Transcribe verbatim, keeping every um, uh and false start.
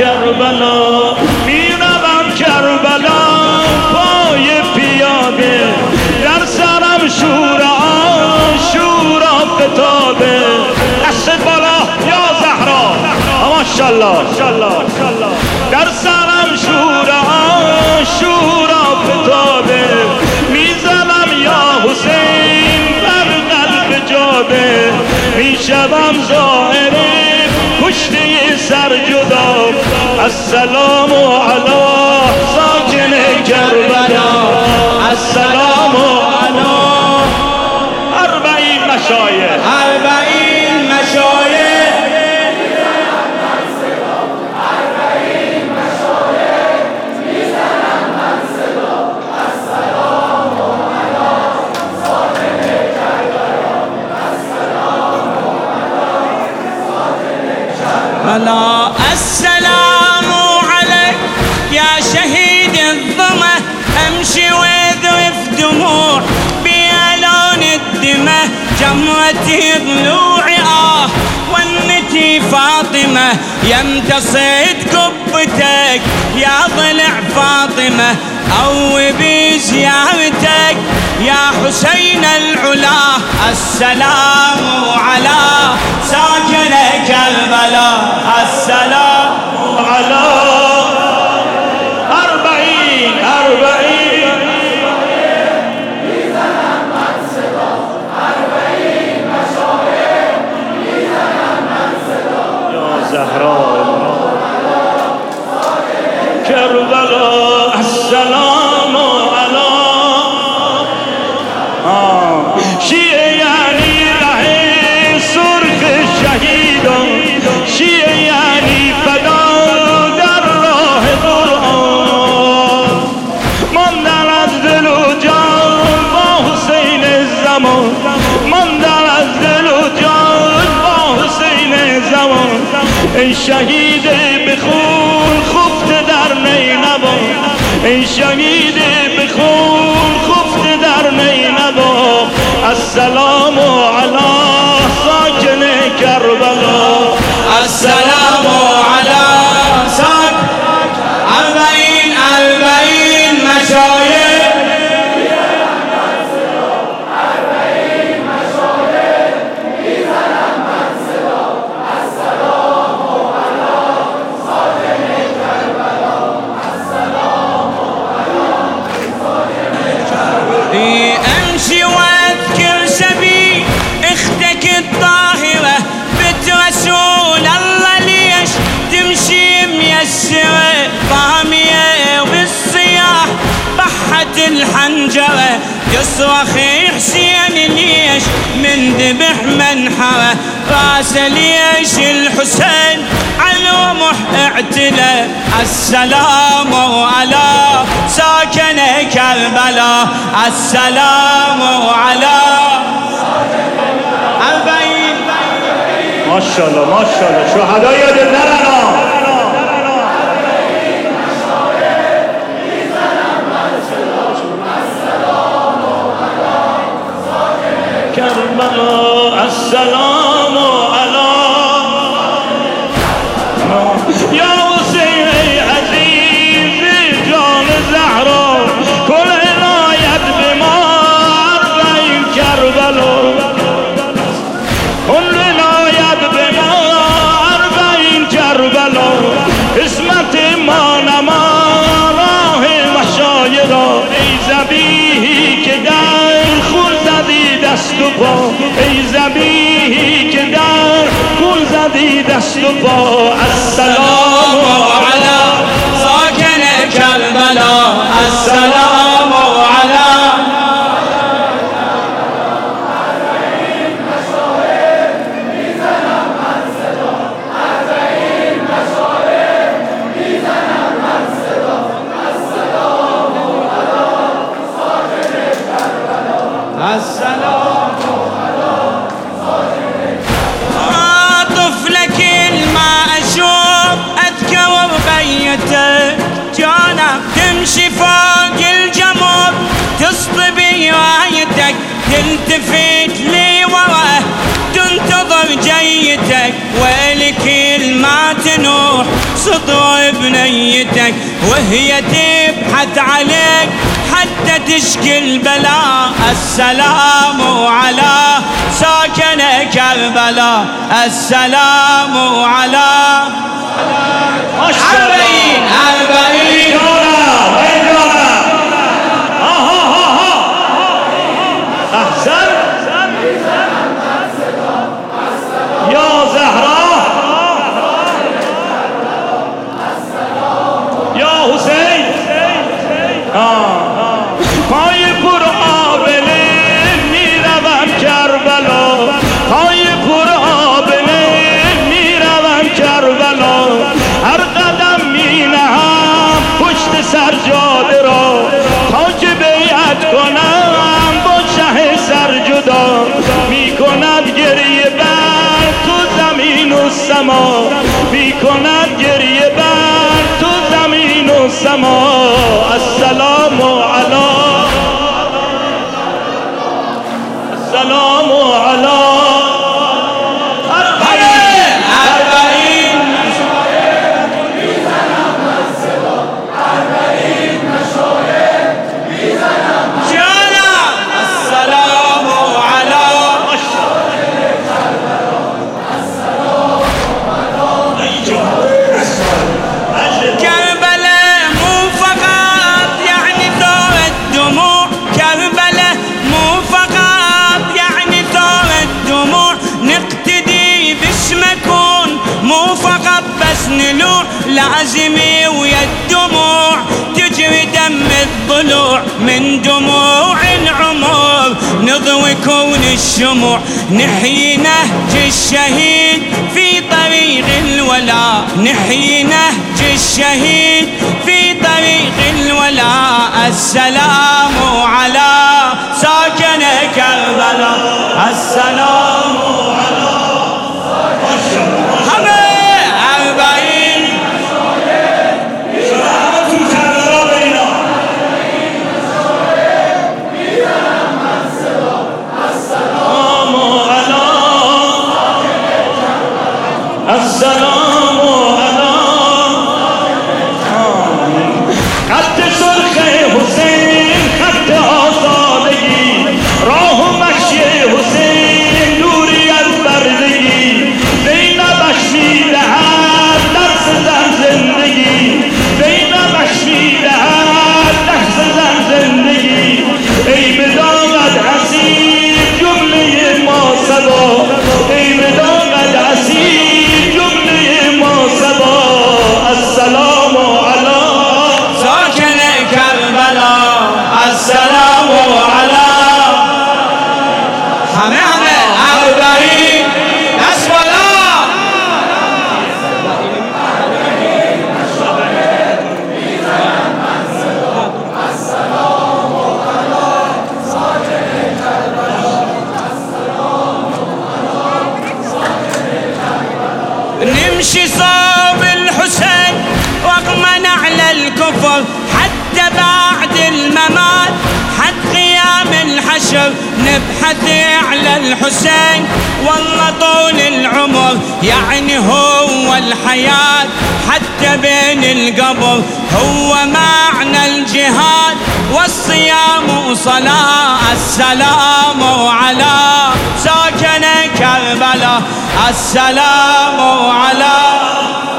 کربلا، میروم کربلا پای پیاده، در سرم شور عاشورا فتاده. دست بالا یا زهرا، ماشاءالله، در سرم شور عاشورا فتاده، میزنم یا حسین بر قلب جاده، میشوم ظاهر پشتی سر جدا. السلام علی ساکن کربلا، السلام علی اربعین مشایخ، اربعین مشایخ، اربعین مشایخ میزنم من صدا. السلام علی ساکن کربلا، السلام علی ساکن کربلا. السلام عليك يا شهيد الظما، امشي واذرف دموع بألون الدمى، جمرتي ضلوعي اه ونتي فاطمة، يمتصد كبتك يا ضلع فاطمة، او بزيارتك يا حسين العلا. السلام على ساكن كربلاء، السلام على اربعین اربعین میزنم من صدا. اربعین مشایخ میزنم من صدا. یا زهرا کربلا، السلام علی شیعه یعنی ره سرخ شهیدان، شیعه یعنی فدا در راه قرآن، ماندن از دل و جان با حسین زمان، ماندن از دل و جان با حسین زمان. ای شهید بخون خفته در نینوا، ای شهید بخون خفته در نینوا. السلام علی ساکن کربلا، السلام على ساكن اربعین اربعین مشایخ، اربعین مشایخ میزنم من صدا. السلام علی ساکن کربلا، السلام علی ساکن کربلا. امشي واذكر سبي اختك الطاهرة، بنت رسول الله ليش تمشي ميسرة، طامية بالصياح بحت الحنجرة، يصرخ حسين ليش من ذبح منحرة، راسه ليش الحسين على رمح اعتلى. السلام على ساكن كربلاء، السلام على اربعین. ماشاءالله ماشاءالله شهدا یاد نرنا. کربلا، السلام علی یا حسین ای عزیز جان زهرا، کل عنایت به ما اربعین کربلا، کل عنایت به ما اربعین کربلا. اسمت ما نما راه مشایخ، ای ذبیحی که در خون زدی دست و پا، ای ذبیحی که در خون زدی دست و پا. السلام على ساكن كربلاء، السلام على اربعین مشایخ میزنم من صدا. اربعین مشایخ میزنم من صدا. السلام علی ساکن کربلا، السلام طفلك الماء اشوف اذكر بيته، جانا تمشي فوق الجمر تصطبي رايتك، تلتفت لي وراه تنتظر جيتك، ولكل ما تنوح سطر بنيتك وهي تبحث عليك حتى تشكي البلاء. السلام على ساكن كربلاء، السلام على أربعين أربعين أحسن يا زهراء يا حسين. پای پر آبله میروم کربلا، پای پر آبله میروم کربلا. هر قدم مینهم پشت سرجاده را تا که بیعت کنم با شه سرجدا. میکند گریه بر تو زمین و سما، میکند گریه بر تو زمین و سما. السلام علی السلام علی نلوع لازمي ويا الدموع تجري دم الضلوع. من دموع العمر نضوي كون الشموع، نحيي نهج الشهيد في طريق الولاء، نحيي نهج الشهيد في طريق الولاء. السلام على ساكن كربلاء، السلام على السلام علی خط سرخ حسین، خط آزادگی، راه و مشی حسین نوری از بردگی. زینبش میدهد درس زن زندگی، زینبش میدهد درس زن زندگی. ای بداند اسیر جمله ما صدا، ای بداند اسیر السلام على ساكن كربلاء، السلام على همه همه أربعين أسفلا. نمشي صوب الحسين رغم على الكفر حتى بعد الممات، حتى قيام الحشر نبحث على الحسين. والله طول العمر يعني هو الحياة حتى بين القبر، هو معنى الجهاد والصيام وصلاة. السلام على ساكن كربلاء، السلام على